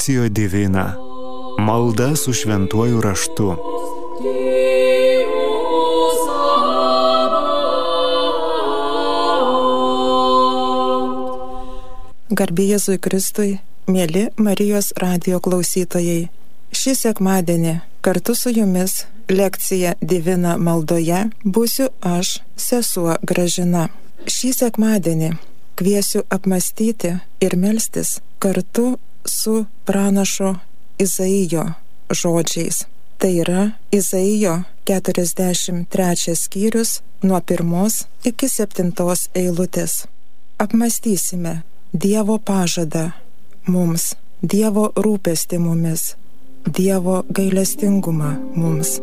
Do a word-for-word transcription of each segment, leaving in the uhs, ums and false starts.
Lectio Divina. Malda su šventuoju raštu. Garbė Jėzui Kristui, mieli Marijos radijo klausytojai. Šį sekmadienį kartu su jumis lekcija Divina maldoje būsiu aš, sesuo Gražina. Šį sekmadienį kviesiu apmąstyti ir melstis kartu su pranašo Izaijo žodžiais. Tai yra Izaijo keturiasdešimt trečias skyrius nuo pirmos iki septintos eilutės. Apmąstysime Dievo pažadą mums, Dievo rūpestį mumis, Dievo gailestingumą mums.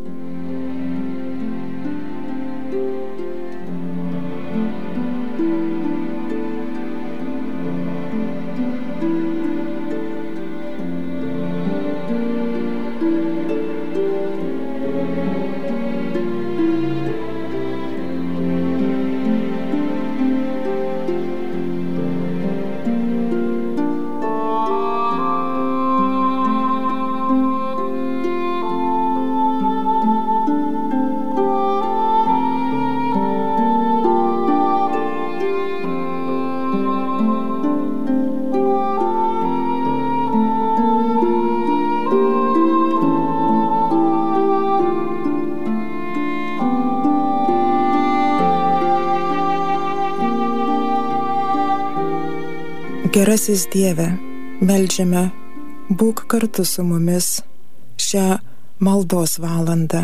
Gerasis Dieve, meldžiame, būk kartu su mumis šią maldos valandą.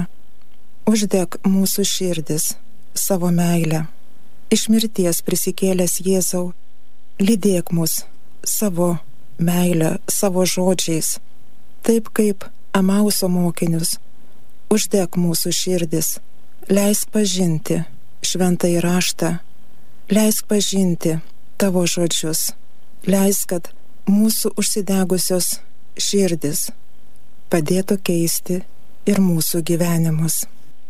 Uždek mūsų širdis savo meilę. Iš mirties prisikėlęs Jėzau, lydėk mus savo meilę, savo žodžiais, taip kaip Emauso mokinius. Uždek mūsų širdis, leisk pažinti šventąjį raštą, leisk pažinti tavo žodžius. Leisk, kad mūsų užsidegusios širdis padėtų keisti ir mūsų gyvenimus.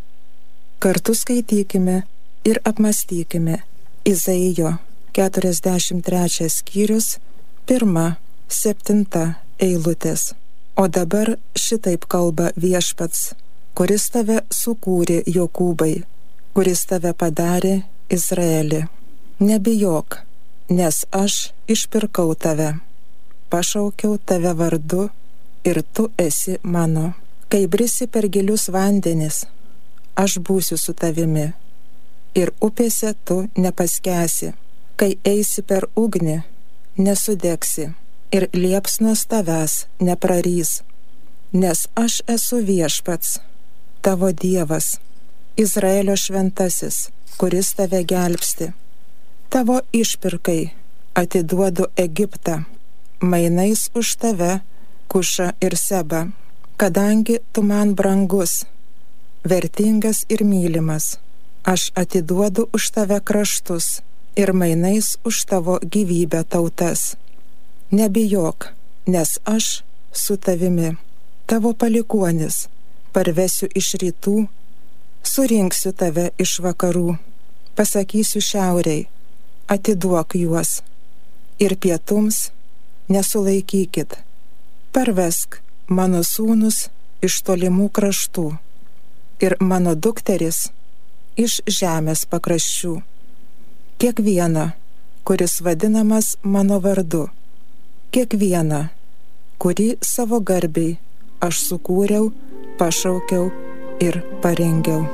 Kartu skaitykime ir apmąstykime Izaijo keturiasdešimt trečias skyrius, pirma, septinta eilutės. O dabar šitaip kalba Viešpats, kuris tave sukūrė Jokūbai, kuris tave padarė Izraelį. Nebijok, nes aš išpirkau tave, pašaukiau tave vardu ir tu esi mano. Kai brisi per gilius vandenis, aš būsiu su tavimi ir upėse tu nepaskęsi. Kai eisi per ugnį, nesudegsi ir liepsnos tavęs neprarys, nes aš esu Viešpats, tavo Dievas, Izraelio šventasis, kuris tave gelbsti. Tavo išpirkai atiduodu Egiptą, mainais už tave Kušą ir Sebą, kadangi tu man brangus, vertingas ir mylimas, aš atiduodu už tave kraštus ir mainais už tavo gyvybę tautas. Nebijok, nes aš su tavimi, tavo palikuonis, parvesiu iš rytų, surinksiu tave iš vakarų, pasakysiu šiaurei, atiduok juos, ir pietums nesulaikykit. Parvesk mano sūnus iš tolimų kraštų ir mano dukteris iš žemės pakraščių. Kiekvieną, kuris vadinamas mano vardu, kiekvieną, kurį savo garbei aš sukūriau, pašaukiau ir parengiau.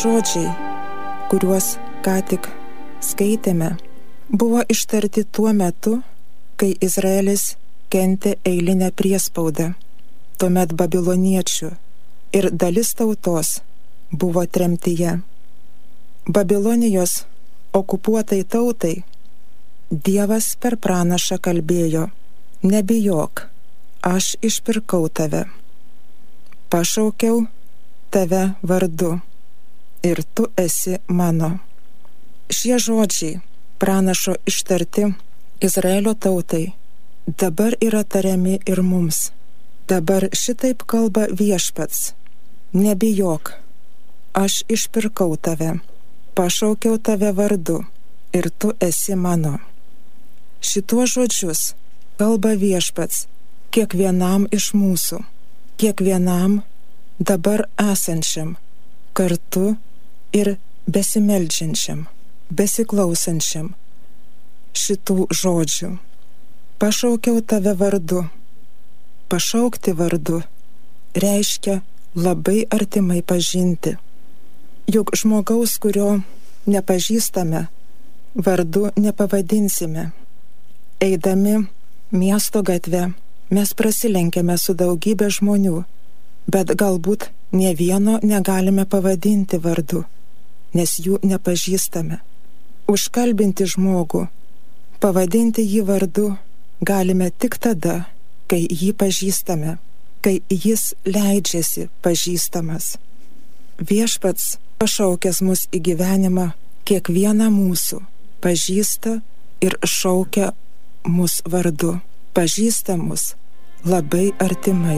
žodžiai, kuriuos ką tik skaitėme, buvo ištarti tuo metu, kai Izraelis kentė eilinę priespaudą, tuomet babiloniečių, ir dalis tautos buvo tremtyje. Babilonijos okupuotai tautai Dievas per pranašą kalbėjo: nebijok, aš išpirkau tave, pašaukiau tave vardu ir tu esi mano. Šie žodžiai, pranašo ištarti Izraelio tautai, dabar yra tariami ir mums. Dabar šitaip kalba Viešpats: nebijok, aš išpirkau tave, pašaukiau tave vardu ir tu esi mano. Šituos žodžius kalba Viešpats kiekvienam iš mūsų, kiekvienam dabar esančiam, kartu ir besimeldžiančiam, besiklausančiam šitų žodžių. Pašaukiau tave vardu. Pašaukti vardu reiškia labai artimai pažinti. Juk žmogaus, kurio nepažįstame, vardu nepavadinsime. Eidami miesto gatve mes prasilenkiame su daugybė žmonių, bet galbūt nė vieno negalime pavadinti vardu, nes jų nepažįstame. Užkalbinti žmogų, pavadinti jį vardu galime tik tada, kai jį pažįstame, kai jis leidžiasi pažįstamas. Viešpats, pašaukęs mus į gyvenimą, kiekvieną mūsų pažįsta ir šaukia mus vardu, pažįsta mus labai artimai.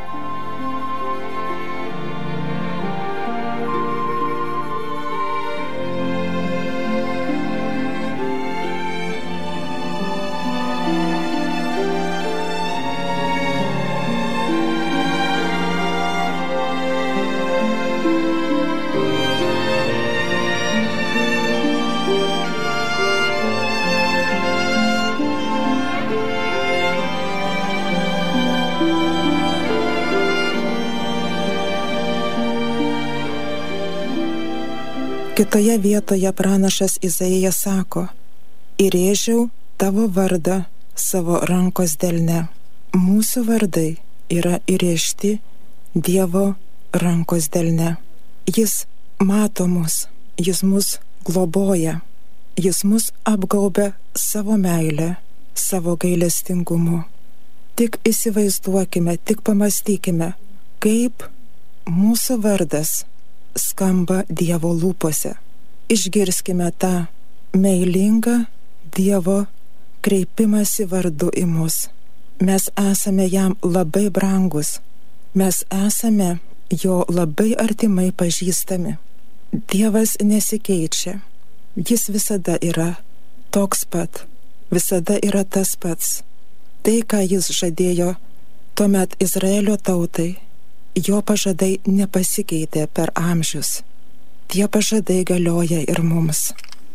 Kitoje vietoje pranašas Izaijas sako: įrėžiau tavo vardą savo rankos delne. Mūsų vardai yra įrėžti Dievo rankos delne. Jis mato mus, jis mus globoja, jis mus apgaubia savo meilę, savo gailestingumu. Tik įsivaizduokime, tik pamastykime, kaip mūsų vardas skamba Dievo lūpose. Išgirskime tą meilingą Dievo kreipimąsi vardu į mus. Mes esame jam labai brangus, mes esame jo labai artimai pažįstami. Dievas nesikeičia, jis visada yra toks pat, visada yra tas pats. Tai, ką jis žadėjo tuomet Izraelio tautai, jo pažadai nepasikeitė per amžius. Tie pažadai galioja ir mums.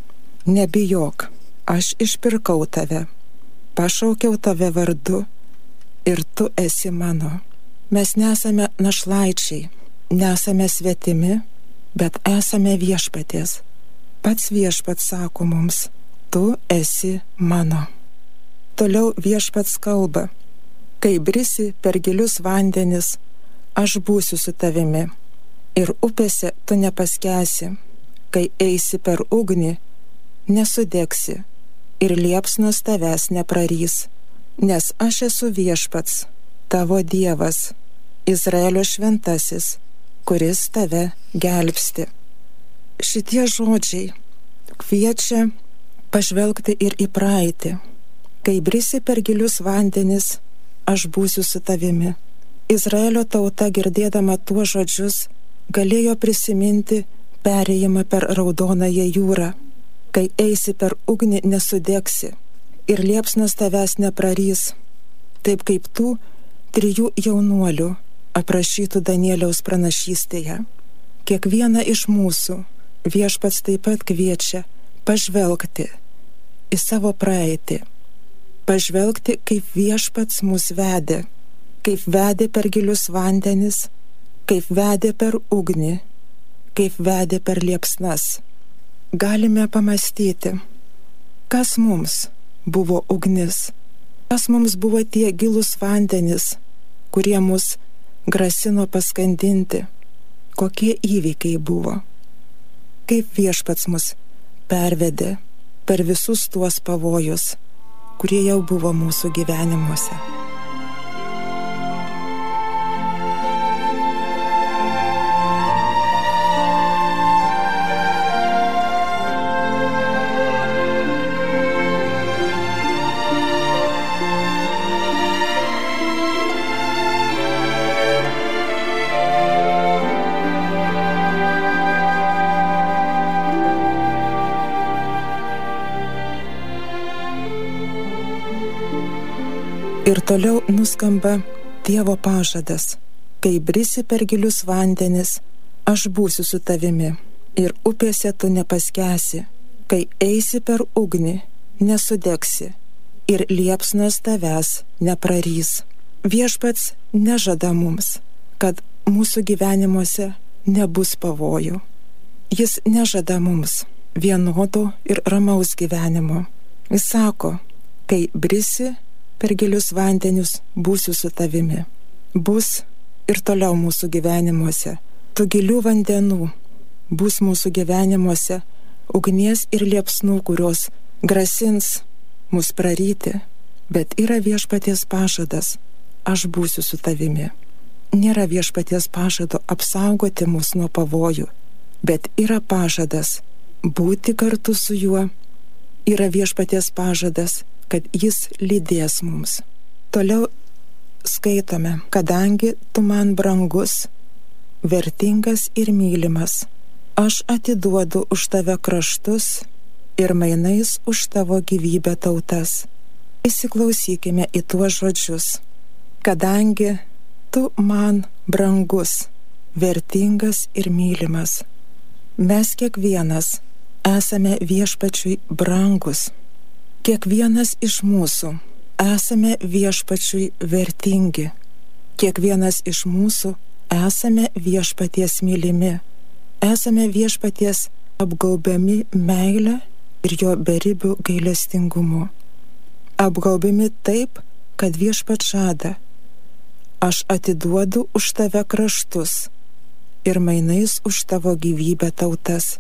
Nebijok, aš išpirkau tave, pašaukiau tave vardu ir tu esi mano. Mes nesame našlaičiai, nesame svetimi, bet esame viešpaties. Pats viešpats sako mums: tu esi mano. Toliau viešpats kalba: kai brisi per gilius vandenis, aš būsiu su tavimi, ir upėse tu nepaskęsi, kai eisi per ugnį, nesudegsi, ir liepsnos tavęs neprarys, nes aš esu viešpats, tavo Dievas, Izraelio šventasis, kuris tave gelbsti. Šitie žodžiai kviečia pažvelgti ir į praeitį. Kai brisi per gilius vandenis, aš būsiu su tavimi. Izraelio tauta, girdėdama tuos žodžius, galėjo prisiminti perėjimą per Raudonąją jūrą. Kai eisi per ugnį, nesudegsi, ir liepsnos tavęs neprarys, taip kaip tų trijų jaunuolių aprašytų Danieliaus pranašystėje. Kiekvieną iš mūsų viešpats taip pat kviečia pažvelgti į savo praeitį, pažvelgti, kaip viešpats mus vedė, kaip vedė per gilius vandenis, kaip vedė per ugnį, kaip vedė per liepsnas. Galime pamastyti, kas mums buvo ugnis, kas mums buvo tie gilūs vandenys, kurie mus grasino paskandinti, kokie įvykiai buvo, kaip Viešpats mus pervedė per visus tuos pavojus, kurie jau buvo mūsų gyvenimuose. Ir toliau nuskamba Dievo pažadas: kai brisi per gilius vandenis, aš būsiu su tavimi, ir upėse tu nepaskęsi, kai eisi per ugnį, nesudegsi, ir liepsnos tavęs neprarys. Viešpats nežada mums, kad mūsų gyvenimuose nebus pavojų. Jis nežada mums vienodo ir ramaus gyvenimo. Jis sako, kai brisi per gilius vandenius, būsiu su tavimi. Bus ir toliau mūsų gyvenimuose. Tų gilių vandenų bus mūsų gyvenimuose, ugnies ir liepsnų, kurios grasins mus praryti, bet yra Viešpaties pažadas: aš būsiu su tavimi. Nėra Viešpaties pažado apsaugoti mus nuo pavojų, bet yra pažadas būti kartu su juo. Yra Viešpaties pažadas, kad jis lydės mums. Toliau skaitome: kadangi tu man brangus, vertingas ir mylimas, aš atiduodu už tave kraštus ir mainais už tavo gyvybę tautas. Įsiklausykime į tuos žodžius: kadangi tu man brangus, vertingas ir mylimas. Mes kiekvienas esame Viešpačiui brangus. Kiekvienas iš mūsų esame Viešpačiui vertingi. Kiekvienas iš mūsų esame Viešpaties mylimi. Esame Viešpaties apgaubiami meile ir jo beribiu gailestingumu. Apgaubiami taip, kad Viešpats žada: aš atiduodu už tave kraštus ir mainais už tavo gyvybę tautas.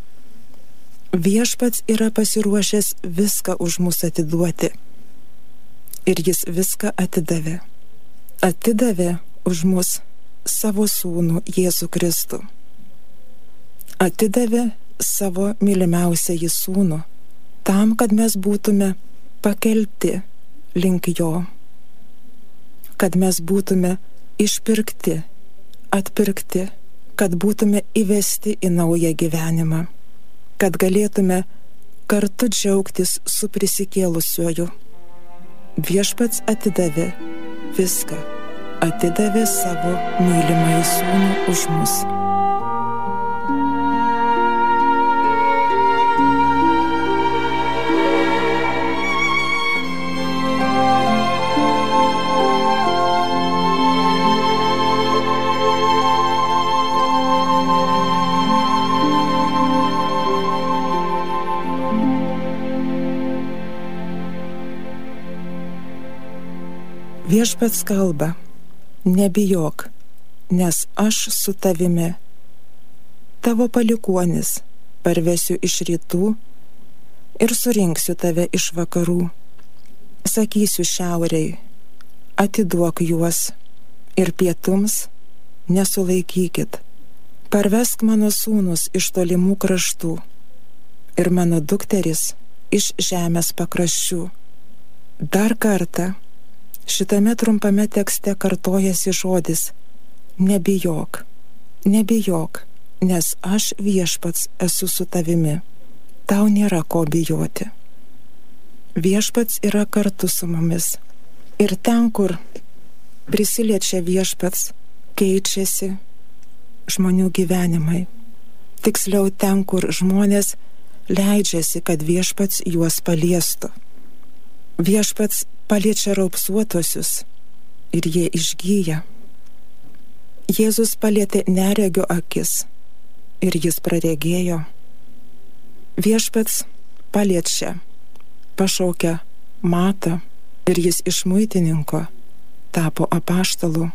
Viešpats yra pasiruošęs viską už mus atiduoti. Ir jis viską atidavė. Atidavė už mus savo sūnų Jėzų Kristų. Atidavė savo mylimiausiąjį sūnų, tam, kad mes būtume pakelti link jo, kad mes būtume išpirkti, atpirkti, kad būtume įvesti į naują gyvenimą, kad galėtume kartu džiaugtis su prisikėlusiuoju. Viešpats atidavė viską, atidavė savo mylimąjį sūnų už mus. Viešpats kalba: nebijok, nes aš su tavimi. Tavo palikuonis parvesiu iš rytų ir surinksiu tave iš vakarų. Sakysiu šiaurei: atiduok juos, ir pietums: nesulaikykit. Parvesk mano sūnus iš tolimų kraštų ir mano dukteris iš žemės pakraščių. Dar kartą šitame trumpame tekste kartojasi žodis: nebijok, nebijok, nes aš Viešpats esu su tavimi. Tau nėra ko bijoti. Viešpats yra kartu su mumis. Ir ten, kur prisiliečia Viešpats, keičiasi žmonių gyvenimai. Tiksliau, ten, kur žmonės leidžiasi, kad Viešpats juos paliestų. Viešpats paliečia raupsuotosius ir jie išgyja. Jėzus palietė neregio akis ir jis praregėjo. Viešpats paliečia, pašaukia Matą ir jis iš muitininko tapo apaštalu.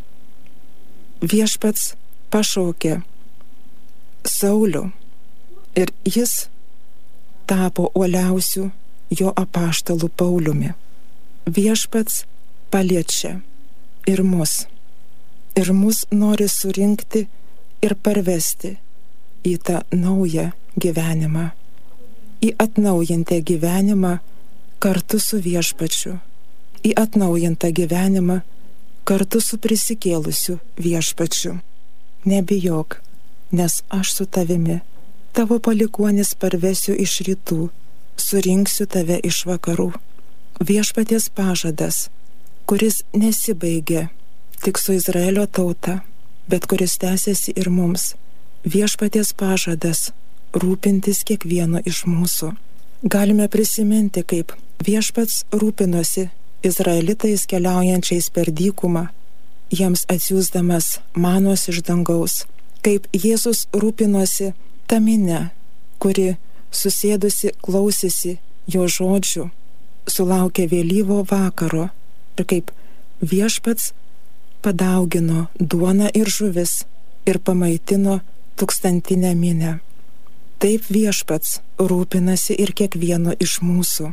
Viešpats pašaukė Saulių ir jis tapo uoliausiu jo apaštalu Pauliumi. Viešpats paliečia ir mus, ir mus nori surinkti ir parvesti į tą naują gyvenimą, į atnaujintą gyvenimą kartu su Viešpačiu, į atnaujintą gyvenimą kartu su prisikėlusiu Viešpačiu. Nebijok, nes aš su tavimi, tavo palikuonis parvesiu iš rytų, surinksiu tave iš vakarų. Viešpaties pažadas, kuris nesibaigia tik su Izraelio tauta, bet kuris tęsiasi ir mums. Viešpaties pažadas rūpintis kiekvieno iš mūsų. Galime prisiminti, kaip Viešpats rūpinosi izraelitais keliaujančiais per dykumą, jiems atsiųsdamas manos iš dangaus, kaip Jėzus rūpinosi ta minia, kuri susėdusi klausėsi jo žodžių, sulaukė vėlyvo vakaro, ir kaip Viešpats padaugino duoną ir žuvis ir pamaitino tūkstantinę minią. Taip Viešpats rūpinasi ir kiekvieno iš mūsų.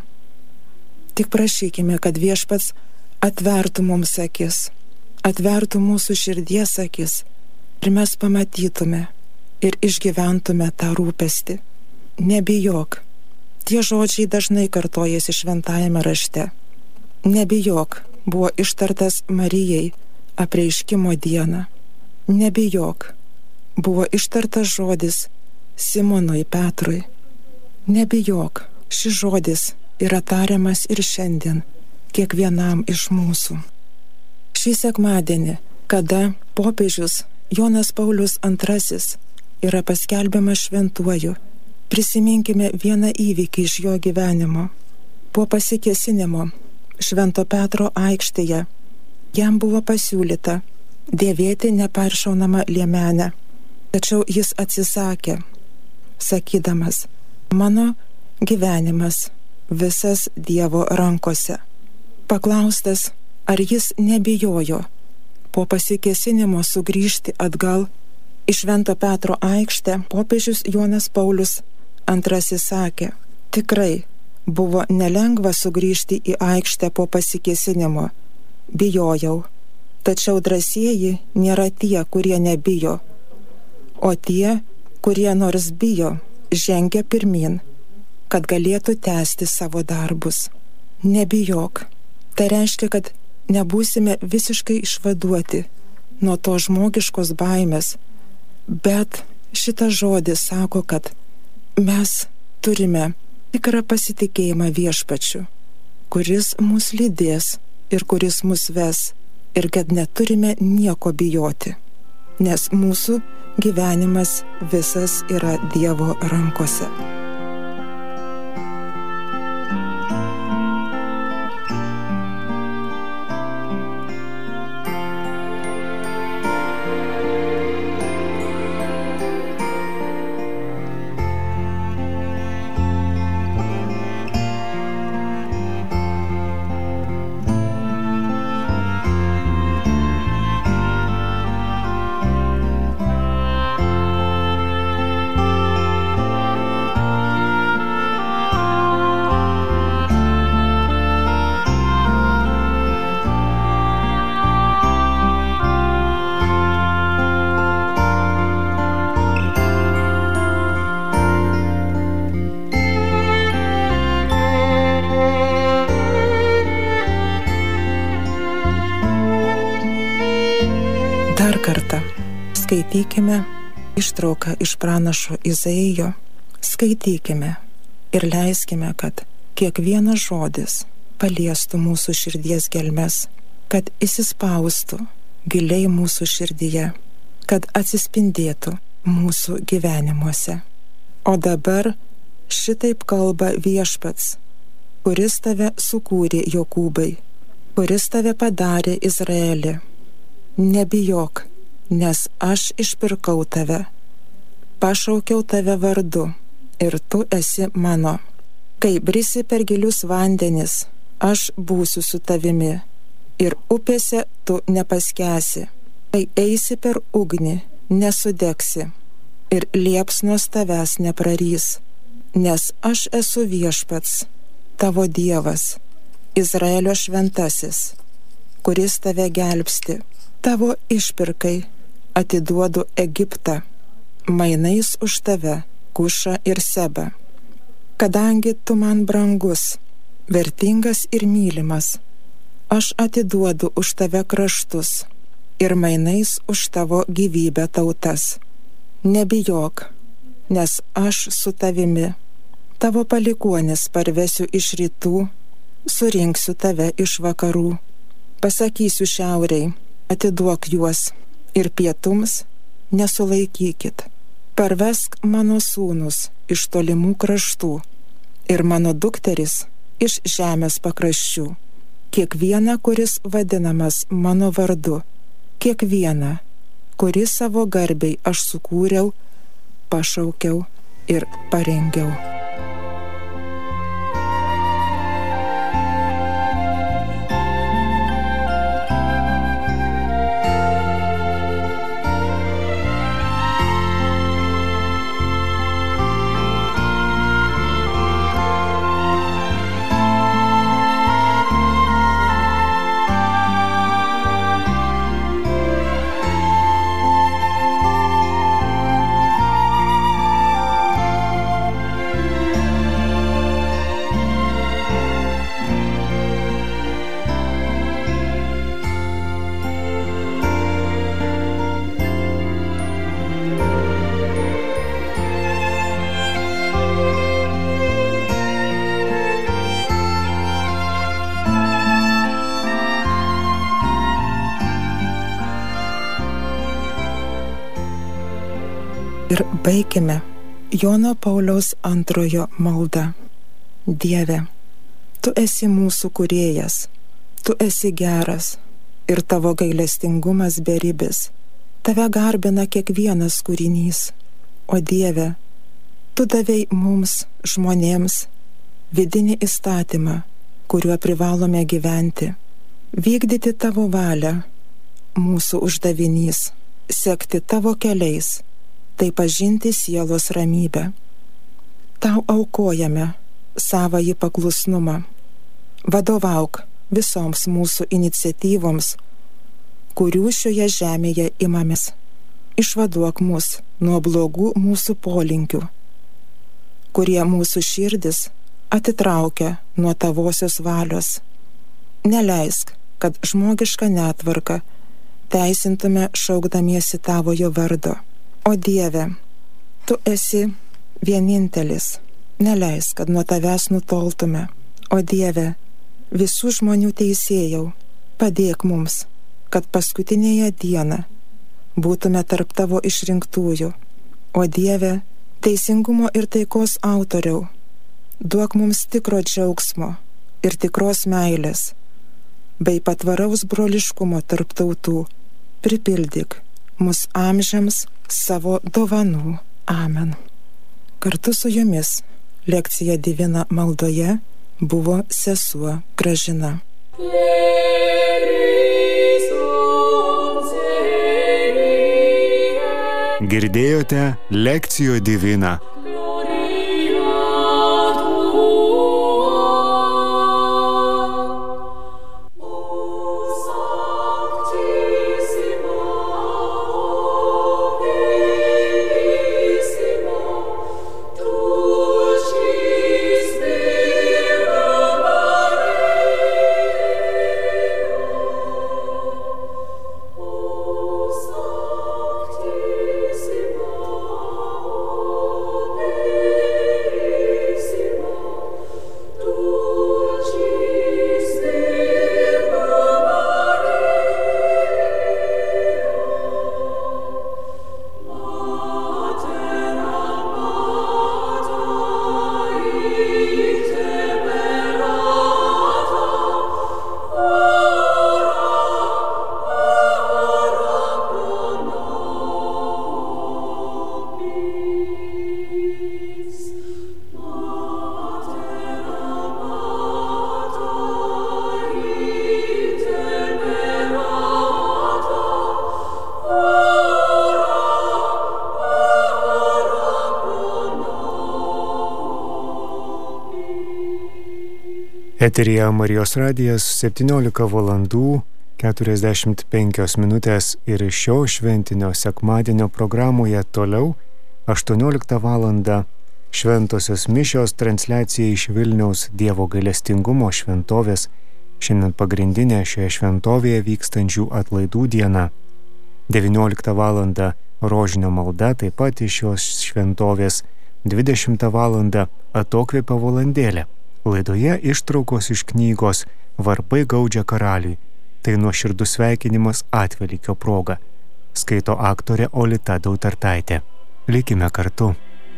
Tik prašykime, kad Viešpats atvertų mums akis, atvertų mūsų širdies akis ir mes pamatytume ir išgyventume tą rūpestį. Nebijok. Tie žodžiai dažnai kartojasi šventajame rašte. Nebijok buvo ištartas Marijai apreiškimo dieną. Nebijok buvo ištartas žodis Simonui Petrui. Nebijok, šis žodis yra tariamas ir šiandien kiekvienam iš mūsų. Šį sekmadienį, kada popiežius Jonas Paulius antrasis yra paskelbiamas šventuoju, prisiminkime vieną įvykį iš jo gyvenimo. Po pasikėsinimo Švento Petro aikštėje jam buvo pasiūlyta dėvėti neperšaunamą liemenę, tačiau jis atsisakė, sakydamas: mano gyvenimas visas Dievo rankose. Paklaustas, ar jis nebijojo po pasikėsinimo sugrįžti atgal į Švento Petro aikštę, popiežius Jonas Paulius antrasis sakė: tikrai buvo nelengva sugrįžti į aikštę po pasikėsinimo. Bijojau, tačiau drąsieji nėra tie, kurie nebijo, o tie, kurie nors bijo, žengia pirmin, kad galėtų tęsti savo darbus. Nebijok. Tai reiškia, kad nebūsime visiškai išvaduoti nuo to žmogiškos baimės, bet šitas žodis sako, kad mes turime tikrą pasitikėjimą Viešpačiu, kuris mus lydės ir kuris mus ves, ir kad neturime nieko bijoti, nes mūsų gyvenimas visas yra Dievo rankose. Dar kartą skaitykime ištrauką iš pranašo Izaijo, skaitykime ir leiskime, kad kiekvienas žodis paliestų mūsų širdies gelmes, kad įsispaustų giliai mūsų širdyje, kad atsispindėtų mūsų gyvenimuose. O dabar šitaip kalba Viešpats, kuris tave sukūrė, Jokūbai, kuris tave padarė, Izraeli. Nebijok, nes aš išpirkau tave. Pašaukiau tave vardu ir tu esi mano. Kai brisi per gilius vandenis, aš būsiu su tavimi ir upėse tu nepaskęsi. Kai eisi per ugnį, nesudegsi ir liepsnos tavęs neprarys, nes aš esu viešpats, tavo Dievas, Izraelio šventasis, kuris tave gelbsti. Tavo išpirkai atiduodu Egiptą, mainais už tave Kušą ir Sebą. Kadangi tu man brangus, vertingas ir mylimas, aš atiduodu už tave kraštus ir mainais už tavo gyvybę tautas. Nebijok, nes aš su tavimi. Tavo palikuonis parvesiu iš rytų, surinksiu tave iš vakarų. Pasakysiu šiauriai, atiduok juos, ir pietums nesulaikykit. Parvesk mano sūnus iš tolimų kraštų ir mano dukteris iš žemės pakraščių. Kiekvieną, kuris vadinamas mano vardu, kiekvieną, kurį savo garbei aš sukūriau, pašaukiau ir parengiau. Ir baikime Jono Pauliaus antrojo maldą. Dieve, tu esi mūsų kūrėjas, tu esi geras ir tavo gailestingumas beribis. Tave garbina kiekvienas kūrinys. O Dieve, tu davei mums, žmonėms, vidinį įstatymą, kuriuo privalome gyventi. Vykdyti tavo valią, mūsų uždavinys, sekti tavo keliais, tai pažinti sielos ramybę. Tau aukojame savąjį paklusnumą. Vadovauk visoms mūsų iniciatyvoms, kurių šioje žemėje imamės. Išvaduok mus nuo blogų mūsų polinkių, kurie mūsų širdis atitraukia nuo tavosios valios. Neleisk, kad žmogišką netvarką teisintume šaukdamiesi tavojo vardo. O Dieve, tu esi vienintelis, neleisk, kad nuo tavęs nutoltume. O Dieve, visų žmonių teisėjau, padėk mums, kad paskutinėje dieną būtume tarp tavo išrinktųjų. O Dieve, teisingumo ir taikos autoriau, duok mums tikro džiaugsmo ir tikros meilės, bei patvaraus broliškumo tarp tautų. Pripildyk mus amžiams savo dovanų. Amen. Kartu su jumis lekcija Divina maldoje buvo sesuo Gražina. Girdėjote lekcijo Divina. Eteryje Marijos radijas septyniolika valandų keturiasdešimt penkios minutės ir šio šventinio sekmadienio programoje toliau aštuonioliktą valandą šventosios mišios transliacija iš Vilniaus Dievo gailestingumo šventovės. Šiandien pagrindinė šioje šventovėje vykstančių atlaidų diena. devynioliktą valandą rožinio malda taip pat iš šios šventovės. dvidešimtą valandą atokvėpio valandėlė. Laidoje ištraukos iš knygos Varpai gaudžia karaliui. Tai nuoširdus sveikinimas atvelykio proga. Skaito aktorė Olita Dautartaitė. Likime kartu.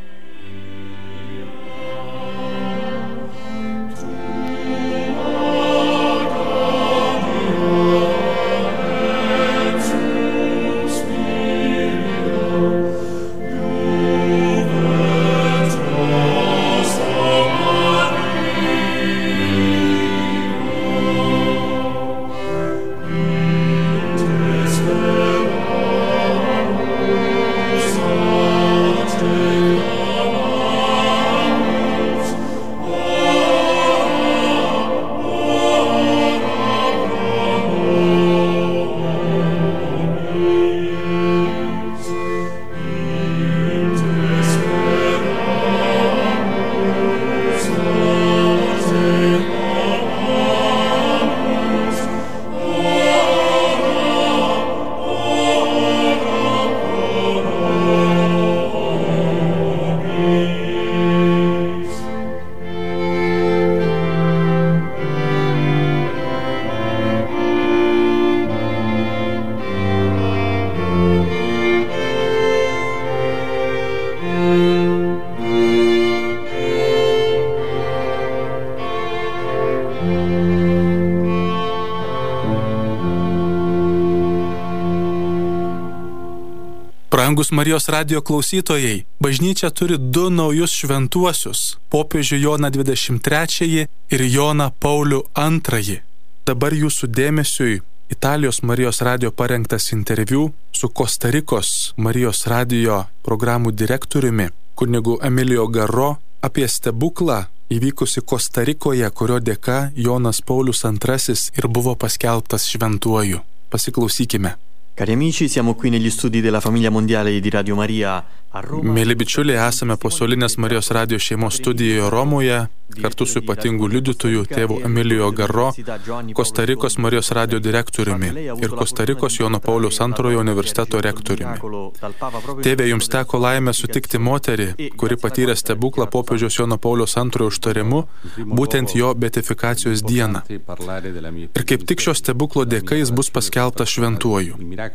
Brangus Marijos radijo klausytojai, bažnyčia turi du naujus šventuosius – popiežių Joną dvidešimt trečiąjį ir Joną Paulių antrąjį. Dabar jūsų dėmesiui Italijos Marijos radijo parengtas interviu su Kostarikos Marijos radijo programų direktoriumi, kunigu Emilio Garro, apie stebuklą įvykusi Kostarikoje, kurio dėka Jonas Paulius antrasis ir buvo paskelbtas šventuoju. Pasiklausykime. Cari amici, siamo qui negli studi della Famiglia Mondiale di Radio Maria a Roma. Mėly bičiuliai, esame pasaulinės Marijos radijo šeimos studijoje Romoje, kartu su ypatingu liudytoju tėvu Emilio Garro, Kostarikos Marijos radijo direktoriumi ir Kostarikos Jono Pauliaus antrojo universiteto rektoriumi. Tėve, jums teko laimė sutikti moterį, kuri patyrė stebuklą popiežiaus Jono Pauliaus antrojo užtarimu, būtent jo beatifikacijos dieną. Ir kaip tik šio stebuklo dėka jis bus paskelbtas šventuoju.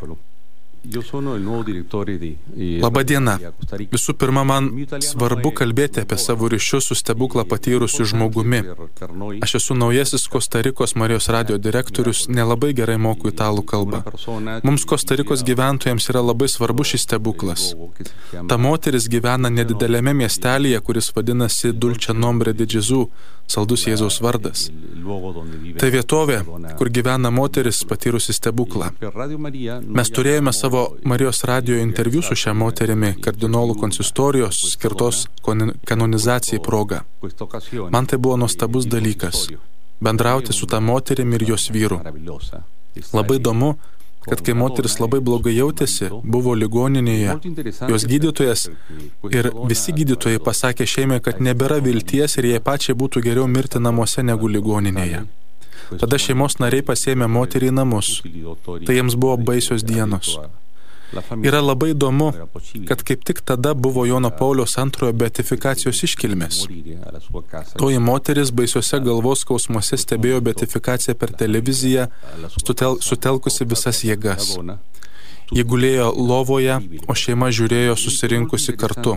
Labą dieną. Visų pirma, man svarbu kalbėti apie savo ryšius su stebuklą patyrusiu žmogumi. Aš esu naujasis Kostarikos Marijos radijo direktorius, nelabai gerai moku italų kalbą. Mums Kostarikos gyventojams yra labai svarbu šis stebuklas. Ta moteris gyvena nedidelėme miestelyje, kuris vadinasi Dulce Nombre di Gesù, saldus Jėzaus vardas. Tai vietovė, kur gyvena moteris patyrusi stebuklą. Mes turėjome savo Marijos radijo interviu su šia moterimi kardinolų konsistorijos skirtos kanonizacijai proga. Man tai buvo nuostabus dalykas – bendrauti su ta moterimi ir jos vyru. Labai įdomu, kad kai moteris labai blogai jautėsi, buvo ligoninėje, jos gydytojas ir visi gydytojai pasakė šeimai, kad nebėra vilties ir jai pačiai būtų geriau mirti namuose negu ligoninėje. Tada šeimos nariai pasėmė moterį į namus. Tai jiems buvo baisios dienos. Yra labai įdomu, kad kaip tik tada buvo Jono Pauliaus antrojo beatifikacijos iškilmės. Toji moteris baisiuose galvos skausmuose stebėjo beatifikaciją per televiziją, sutel, sutelkusi visas jėgas. Ji gulėjo lovoje, o šeima žiūrėjo susirinkusi kartu.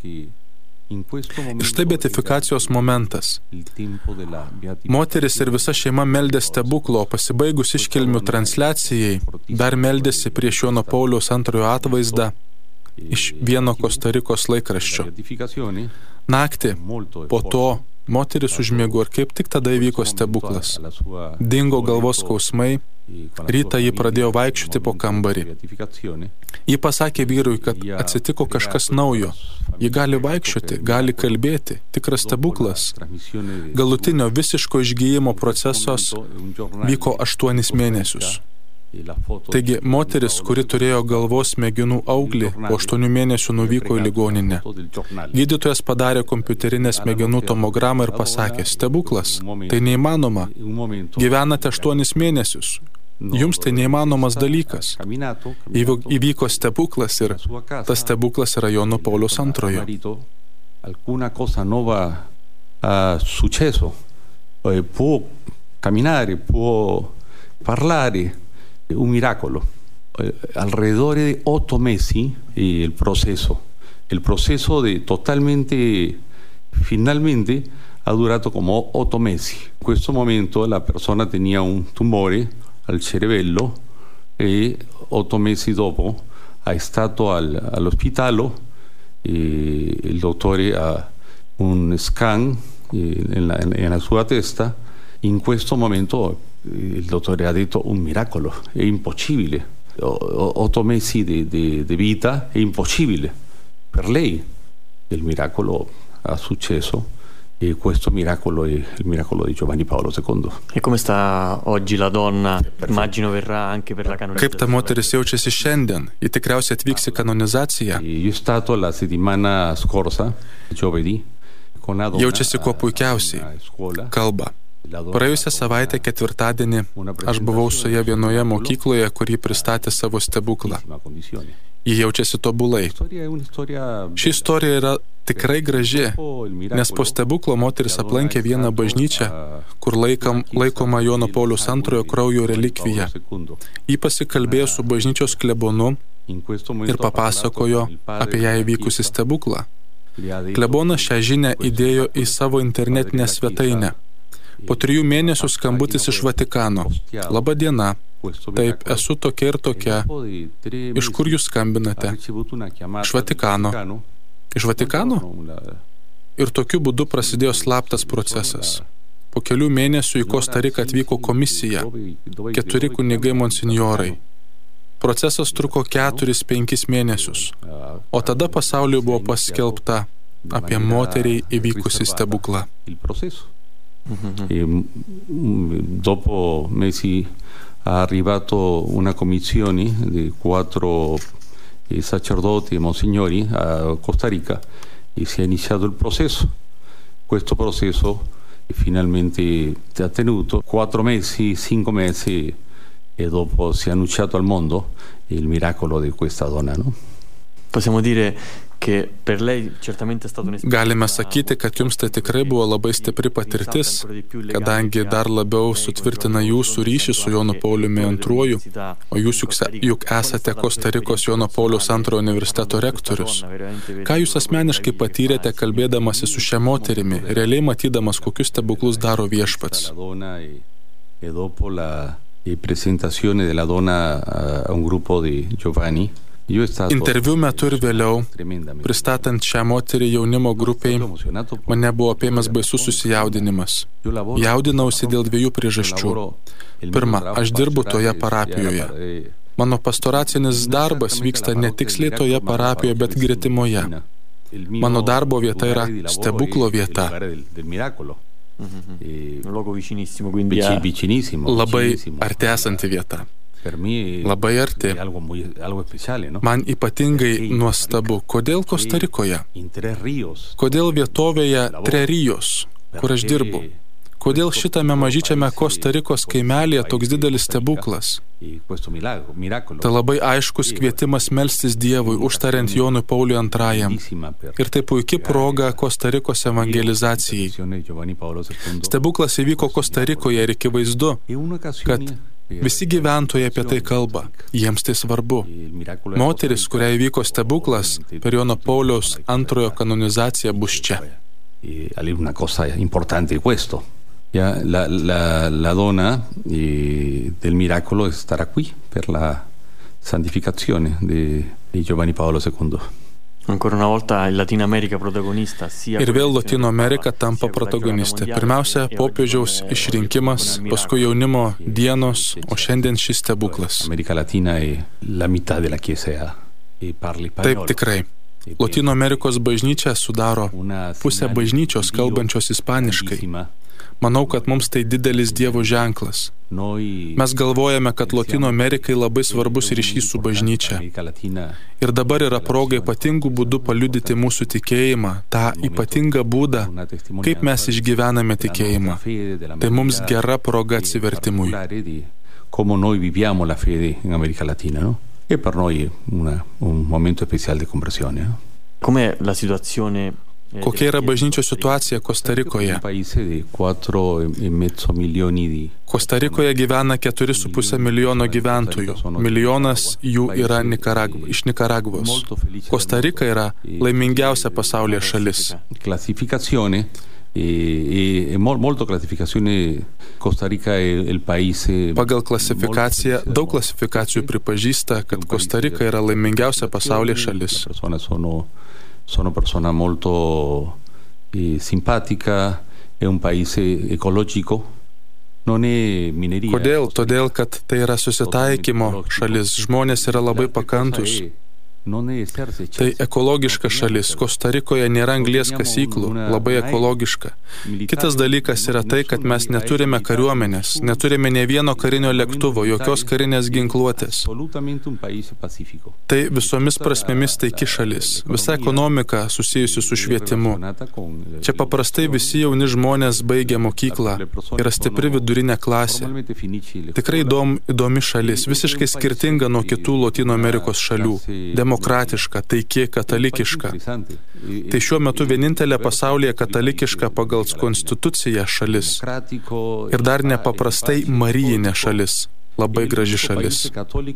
Ir štai beatifikacijos momentas. Moteris ir visa šeima meldė stebuklo, pasibaigus iškilmių transliacijai, dar meldėsi prieš Jono Pauliaus antrojo atvaizdą iš vieno Kostarikos laikraščio. Naktį po to moteris užmiego ir kaip tik tada įvyko stebuklas. Dingo galvos skausmai, Rytą ji pradėjo vaikščioti po kambarį. Ji pasakė vyrui, kad atsitiko kažkas naujo. Ji gali vaikščioti, gali kalbėti, tikras stebuklas. Galutinio visiško išgyjimo procesas vyko aštuonis mėnesius. Taigi, moteris, kuri turėjo galvos smegenų auglį, po aštuonių mėnesių nuvyko į ligoninę. Gydytojas padarė kompiuterinę smegenų tomogramą ir pasakė, stebuklas, tai neįmanoma. Gyvenate aštuonis mėnesius. Jums tai neįmanomas dalykas. Įvyko stebuklas ir tas stebuklas yra Jono Pauliaus antrojo. Alguna cosa nuova ha successo. Può camminare, può parlare. Un miracolo. Alrededor de ocho meses eh, el proceso. El proceso de totalmente, finalmente, ha durato como ocho meses. In questo momento la persona tenía un tumore al cervello e otto mesi dopo è stato al, all'ospedale e il dottore ha un scan eh, nella, nella sua testa. In questo momento il dottore ha detto un miracolo, è impossibile. Otto mesi di, di, di vita è impossibile per lei. Il miracolo ha successo e questo miracolo è il miracolo di Giovanni Paolo secondo. E come sta oggi la donna? Immagino verrà anche per la canonizzazione. Kaip ta moteris jaučiasi šiandien? Ji tikriausiai atvyks į kanonizaciją. Io stato la settimana scorsa, giovedì, con una donna. Jaučiasi kuo puikiausiai. Kalba. Praėjusią savaitę ketvirtadienį aš buvau su ja vienoje mokykloje, kur ji pristatė savo stebuklą. Ji jaučiasi tobulai. Ši istorija yra tikrai graži, nes po stebuklo moteris aplankė vieną bažnyčią, kur laikam, laikoma Jono Pauliaus antrojo kraujo relikvija. Ji pasikalbėjo su bažnyčios klebonu ir papasakojo apie ją įvykusį stebuklą. Klebonas šią žinią įdėjo į savo internetinę svetainę. Po trijų mėnesių skambutis iš Vatikano. Labą diena. Taip, esu tokia ir tokia. Iš kur jūs skambinate? Iš Vatikano. Iš Vatikano? Ir tokiu būdu prasidėjo slaptas procesas. Po kelių mėnesių į Kostariką atvyko komisija. Keturi kunigai monsinjorai. Procesas truko keturis, penkis mėnesius. O tada pasauliui buvo paskelbta apie moteriai įvykusį stebuklą. Mm-hmm. E, dopo mesi ha arrivato una commissione di quattro eh, sacerdoti e monsignori a Costa Rica e si è iniziato il processo. Questo processo finalmente ha tenuto quattro mesi, cinque mesi e dopo si è annunciato al mondo il miracolo di questa donna, no? Possiamo dire che per lei certamente è stato un'esperienza. Galime sakyti, kad jums tai tikrai buvo labai stipri patirtis, kadangi dar labiau sutvirtina jūsų ryšį su Jonu Pauliumi antruoju, o jūs juk, juk esate Kostarikos Jono Pauliaus antrojo universiteto rektorius. Ką jūs asmeniškai patyrėte kalbėdamasi su šia moterimi, realiai matydamas, kokius stebuklus daro Viešpats? E dopo la presentazione della donna a un gruppo di giovani. Interviu metu ir vėliau, pristatant šią moterį jaunimo grupiai, mane buvo apėmęs baisus susijaudinimas. Jaudinausi dėl dviejų priežasčių. Pirma, aš dirbu toje parapijoje. Mano pastoracinis darbas vyksta ne tiksliai toje parapijoje, bet gretimoje. Mano darbo vieta yra stebuklo vieta. Labai arti esanti vieta. Labai arti. Man ypatingai nuostabu, kodėl Kostarikoje, kodėl vietovėje Trerijos, kur aš dirbu, kodėl šitame mažyčiame Kostarikos kaimelėje toks didelis stebuklas. Tai labai aiškus kvietimas melstis Dievui, užtariant Jonui Pauliui antrajam. Ir tai puikia proga Kostarikos evangelizacijai. Stebuklas įvyko Kostarikoje ir akivaizdu, kad visi gyventojai apie tai kalba, jiems tai svarbu. Moteris, kuriai įvyko stebuklas, per Jono Pauliaus antrojo kanonizaciją bus čia. Una cosa importante è questo. Ya, la, la, la donna eh, del miracolo starà qui per la santificazione di, di Giovanni Paolo secondo. Ir vėl Lotynų Amerika tampa protagonistė. Pirmiausia, popiežiaus išrinkimas, paskui jaunimo dienos, o šiandien šis stebuklas. Taip tikrai. Lotynų Amerikos bažnyčia sudaro pusę bažnyčios kalbančios ispaniškai. Manau, kad mums tai didelis Dievo ženklas. Mes galvojame, kad Lotynų Amerikai labai svarbus ryšys su bažnyčia. Ir dabar yra proga ypatingų būdų paliudyti mūsų tikėjimą, tą ypatingą būdą, kaip mes išgyvename tikėjimą. Tai mums gera proga atsivertimui. Come noi viviamo la fede in America Latina, no? E per noi una, un momento speciale di conversione, no? Com'è la situazione? Kokia yra bažnyčios situacija Kostarikoje? Kostarikoje gyvena keturi su puse milijono gyventojų. Milijonas jų yra Nikaragv, iš Nikaragvos. Kostarika yra laimingiausia pasaulyje šalis. E, e molto classificazione Costa Rica è il paese. Pagal klasifikaciją, daug klasifikacijų pripažįsta, kad Kostarika yra laimingiausia pasaulyje šalis. Sono, sono persona molto eh, simpatica, è un paese ecologico. Non è mineria. Kodėl? Todėl, kad tai yra susitaikymo šalis. Žmonės yra labai pakantus. Tai ekologiška šalis. Kostarikoje nėra anglies kasyklų, labai ekologiška. Kitas dalykas yra tai, kad mes neturime kariuomenės, neturime ne vieno karinio lėktuvo, jokios karinės ginkluotės. Tai visomis prasmėmis taiki šalis. Visa ekonomika susijusi su švietimu. Čia paprastai visi jauni žmonės baigia mokyklą, yra stipri vidurinė klasė. Tikrai įdom, įdomi šalis, visiškai skirtinga nuo kitų Lotynų Amerikos šalių. Demokratiška, taiki, katalikiška. Tai šiuo metu vienintelė pasaulyje katalikiška pagal konstituciją šalis. Ir dar nepaprastai marijinė šalis. Labai graži šalis.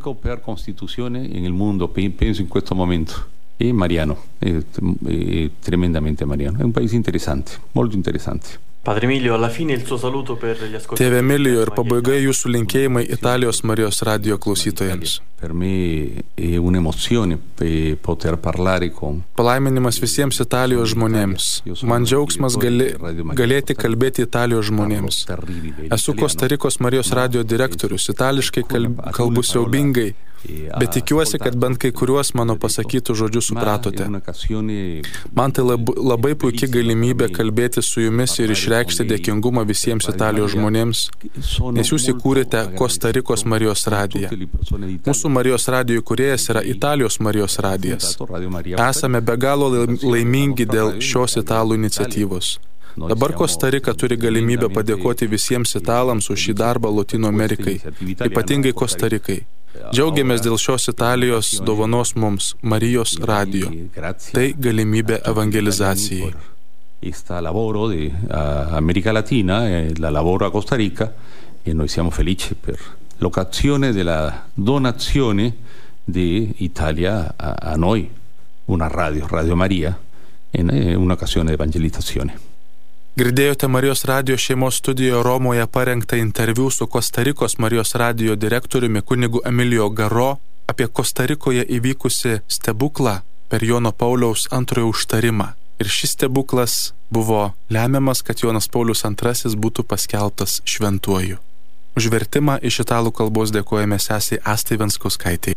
E mariano, è, è tremendamente mariano. È un paese interessante, molto interessante. Padre Emilio, alla fine il suo saluto per gli ascoltatori. Tėve Emilio, ir pabaigai jūsų linkėjimai Italijos Marijos radijo klausytojams. Per me è un'emozione poter parlare con. Palaiminimas visiems Italijos žmonėms. Man džiaugsmas gali, galėti kalbėti Italijos žmonėms. Esu Kostarikos Marijos radijo direktorius, itališkai kalb, kalbu siaubingai, bet tikiuosi, kad bent kai kuriuos mano pasakytų žodžius supratote. Man tai labai, labai puikia galimybė kalbėti su jumis ir išreikšti dėkingumą visiems Italijos žmonėms, nes jūs įkūrėte Kostarikos Marijos radiją. Mūsų Marijos radijo įkūrėjas yra Italijos Marijos radijas. Esame be galo laimingi dėl šios italų iniciatyvos. Dabar Kostarika turi galimybę padėkoti visiems italams už šį darbą Lotynų Amerikai, ypatingai Kostarikai. Džiaugiamės dėl šios Italijos dovanos mums, Marijos radijo. Tai galimybė evangelizacijai. Esta lavoro di America Latina, la lavoro a Costa Rica, e noi siamo felici per l'occasione della donazione di Italia a, a noi, una radio, Radio Maria, in un'occasione di evangelizzazione. Girdėjote Marijos radijo šeimos studijoje Romoje parengtą interviu su Kostarikos Marijos radijo direktoriumi kunigu Emilio Garo apie Kostarikoje įvykusi stebuklą per Jono Pauliaus antrojo užtarimą. Ir šis stebuklas buvo lemiamas, kad Jonas Paulius antrasis būtų paskelbtas šventuoju. Už vertimą iš italų kalbos dėkojame sesei Astai Venskauskaitei.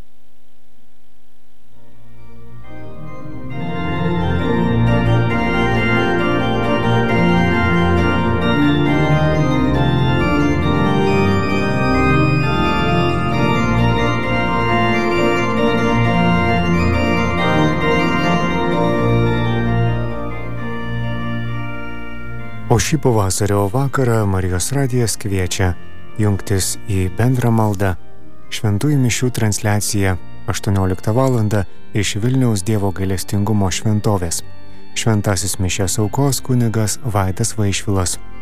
O šį pavasario vakarą Marijos radijas kviečia jungtis į bendrą maldą šventųjų mišių transliaciją aštuonioliktą valandą iš Vilniaus Dievo gailestingumo šventovės. Šventasis mišias aukos kunigas Vaidas Vaišvilas.